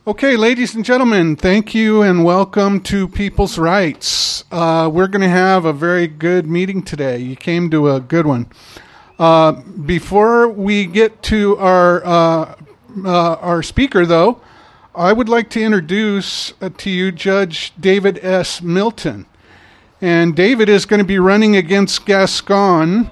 Okay, ladies and gentlemen, thank you and welcome to People's Rights. We're going to have a very good meeting today. You came to a good one. Before we get to our speaker, though, I would like to introduce to you Judge David S. Milton. And David is going to be running against Gascon.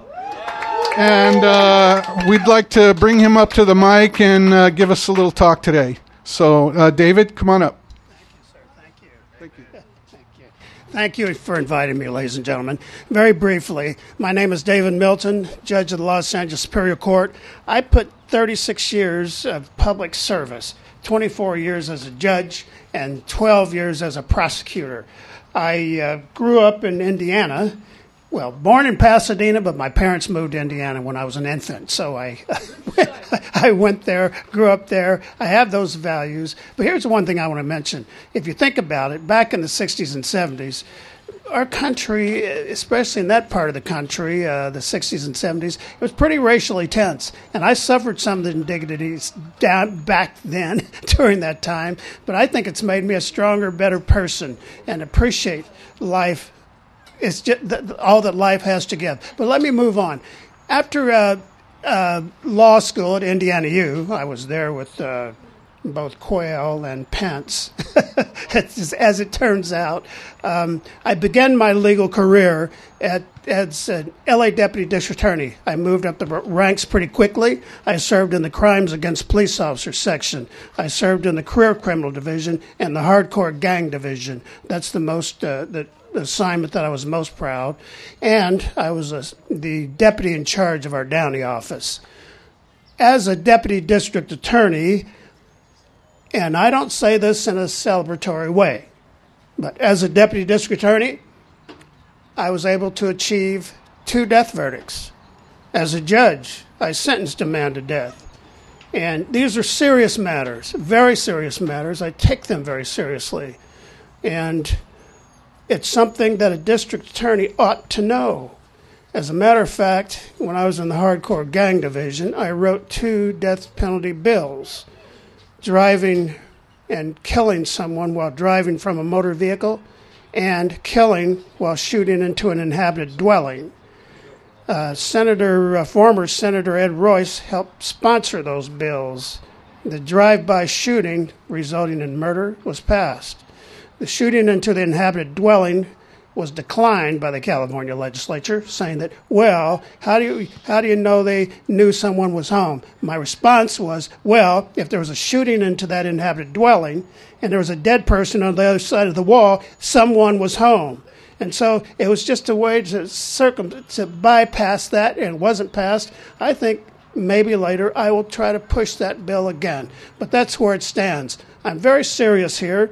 And we'd like to bring him up to the mic and give us a little talk today. So, David, come on up. Thank you, sir. Thank you. Thank you. Thank you for inviting me, ladies and gentlemen. Very briefly, my name is David Milton, Judge of the Los Angeles Superior Court. I put 36 years of public service, 24 years as a judge, and 12 years as a prosecutor. I grew up in Indiana. Well, born in Pasadena, but my parents moved to Indiana when I was an infant. So I went there, grew up there. I have those values. But here's the one thing I want to mention. If you think about it, back in the 60s and 70s, our country, especially in that part of the country, the 60s and 70s, it was pretty racially tense. And I suffered some of the indignities down back then during that time. But I think it's made me a stronger, better person and appreciate life. It's just all that life has to give. But let me move on. After law school at Indiana U, I was there with both Quayle and Pence. As it turns out, I began my legal career as an L.A. Deputy District Attorney. I moved up the ranks pretty quickly. I served in the Crimes Against Police Officers section. I served in the Career Criminal Division and the Hardcore Gang Division. That's the assignment that I was most proud. And I was the deputy in charge of our Downey office. As a deputy district attorney, and I don't say this in a celebratory way, but as a deputy district attorney, I was able to achieve 2 death verdicts. As a judge, I sentenced a man to death. And these are serious matters, very serious matters. I take them very seriously. And it's something that a district attorney ought to know. As a matter of fact, when I was in the Hardcore Gang Division, I wrote 2 death penalty bills. Driving and killing someone while driving from a motor vehicle and killing while shooting into an inhabited dwelling. Former Senator Ed Royce helped sponsor those bills. The drive-by shooting resulting in murder was passed. The shooting into the inhabited dwelling was declined by the California legislature, saying that, well, how do you know they knew someone was home? My response was, well, if there was a shooting into that inhabited dwelling and there was a dead person on the other side of the wall, someone was home. And so it was just a way to bypass that, and it wasn't passed. I think maybe later I will try to push that bill again. But that's where it stands. I'm very serious here.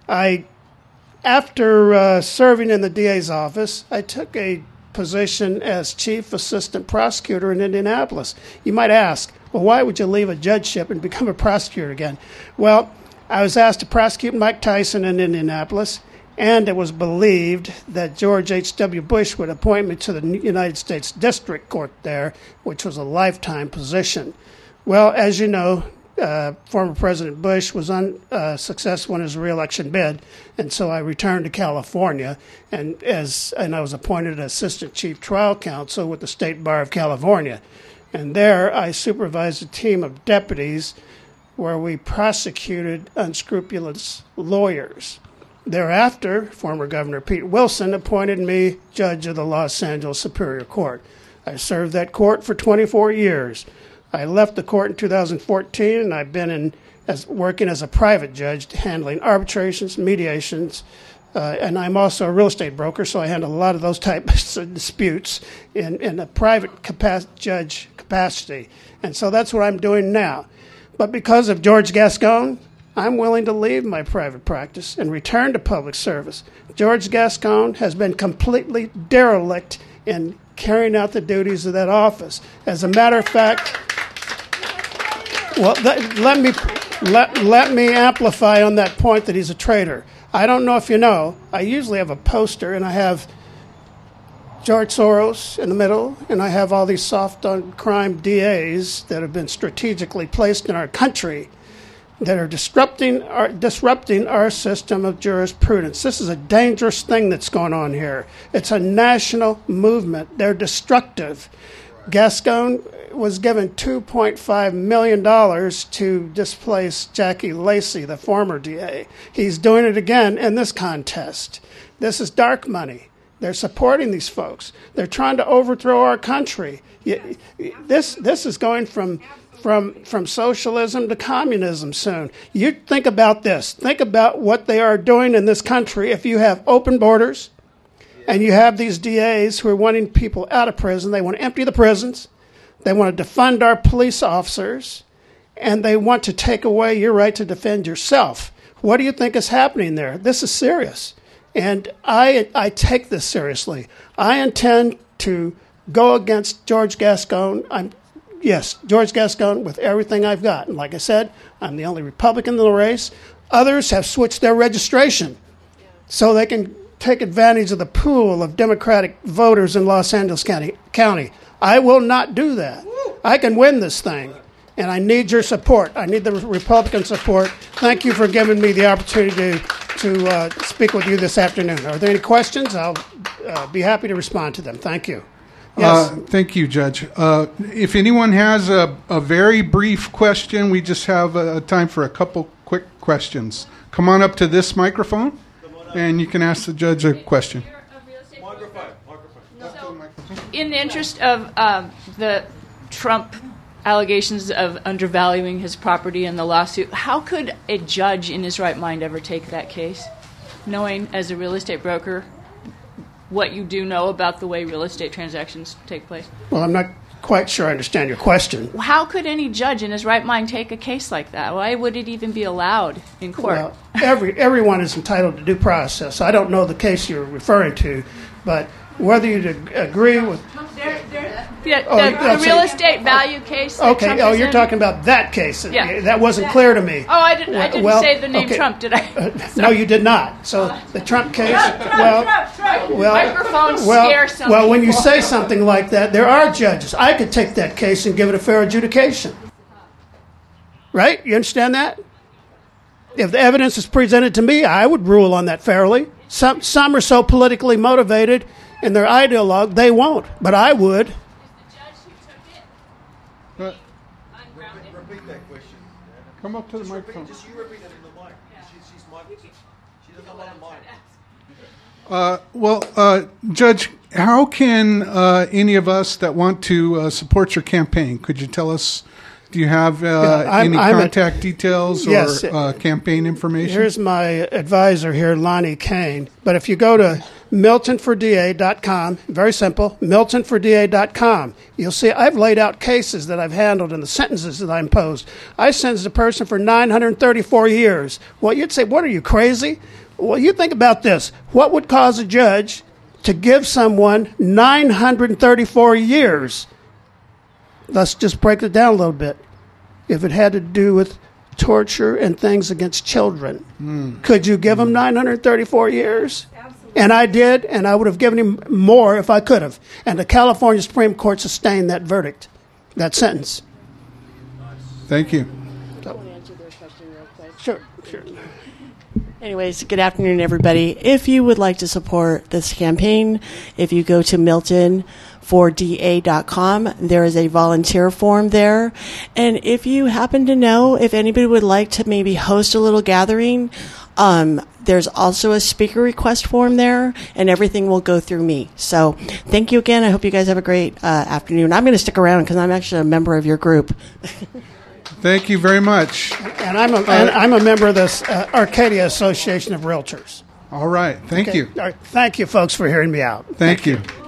After serving in the DA's office, I took a position as chief assistant prosecutor in Indianapolis. You might ask, well, why would you leave a judgeship and become a prosecutor again? Well, I was asked to prosecute Mike Tyson in Indianapolis, and it was believed that George H.W. Bush would appoint me to the United States District Court there, which was a lifetime position. Well, as you know, former President Bush was unsuccessful in his re-election bid, and so I returned to California, and I was appointed Assistant Chief Trial Counsel with the State Bar of California. And there I supervised a team of deputies where we prosecuted unscrupulous lawyers. Thereafter, former Governor Pete Wilson appointed me judge of the Los Angeles Superior Court. I served that court for 24 years. I left the court in 2014, and I've been working as a private judge, handling arbitrations, mediations, and I'm also a real estate broker, so I handle a lot of those types of disputes in a private judge capacity. And so that's what I'm doing now. But because of George Gascon, I'm willing to leave my private practice and return to public service. George Gascon has been completely derelict in carrying out the duties of that office. As a matter of fact, well, let me amplify on that point that he's a traitor. I don't know if you know, I usually have a poster, and I have George Soros in the middle, and I have all these soft on crime DAs that have been strategically placed in our country. that are disrupting our system of jurisprudence. This is a dangerous thing that's going on here. It's a national movement. They're destructive. Gascon was given $2.5 million to displace Jackie Lacey, the former DA. He's doing it again in this contest. This is dark money. They're supporting these folks. They're trying to overthrow our country. This is going from socialism to communism soon. You think about this. Think about what they are doing in this country. If you have open borders and you have these DAs who are wanting people out of prison, they want to empty the prisons, they want to defund our police officers, and they want to take away your right to defend yourself. What do you think is happening there? This is serious. And I take this seriously. I intend to go against George Gascon. Yes, George Gascon with everything I've got. And like I said, I'm the only Republican in the race. Others have switched their registration so they can take advantage of the pool of Democratic voters in Los Angeles County. I will not do that. I can win this thing, and I need your support. I need the Republican support. Thank you for giving me the opportunity to speak with you this afternoon. Are there any questions? I'll be happy to respond to them. Thank you. Yes. Thank you, Judge. If anyone has a very brief question, we just have time for a couple quick questions. Come on up to this microphone, and you can ask the judge a question. In the interest of the Trump allegations of undervaluing his property in the lawsuit, how could a judge in his right mind ever take that case, knowing as a real estate broker what you do know about the way real estate transactions take place? Well, I'm not quite sure I understand your question. How could any judge in his right mind take a case like that? Why would it even be allowed in court? Well, everyone is entitled to due process. I don't know the case you're referring to, but whether you agree with... The real estate value case. Okay. Oh, you're talking about that case. Yeah. That wasn't clear to me. Oh, I didn't say the name Trump, did I? No, you did not. So the Trump case. Microphones scare some well, when you people. say something like that, there are judges. I could take that case and give it a fair adjudication. Right? You understand that? If the evidence is presented to me, I would rule on that fairly. Some are so politically motivated in their ideologue, they won't. But I would. Repeat that question. Come up to the microphone. Just you repeat that in the mic. She's mic. She doesn't want a mic. Judge, how can any of us that want to support your campaign, could you tell us, do you have any contact details or campaign information? Here's my advisor here, Lonnie Kane. But if you go to MiltonForDA.com, very simple, MiltonForDA.com, you'll see I've laid out cases that I've handled and the sentences that I imposed. I sentenced a person for 934 years. Well, you'd say, what, are you crazy? Well, you think about this. What would cause a judge to give someone 934 years? Let's just break it down a little bit. If it had to do with torture and things against children, could you give him 934 years? Absolutely. And I did, and I would have given him more if I could have. And the California Supreme Court sustained that verdict, that sentence. Thank you. I want to answer their question real quick. Sure. Anyways, good afternoon, everybody. If you would like to support this campaign, if you go to MiltonForDA.com, there is a volunteer form there. And if you happen to know if anybody would like to maybe host a little gathering, there's also a speaker request form there, and everything will go through me. So thank you again. I hope you guys have a great afternoon. I'm going to stick around because I'm actually a member of your group. Thank you very much. And I'm a member of this Arcadia Association of Realtors. All right. Thank you. All right. Thank you, folks, for hearing me out. Thank you.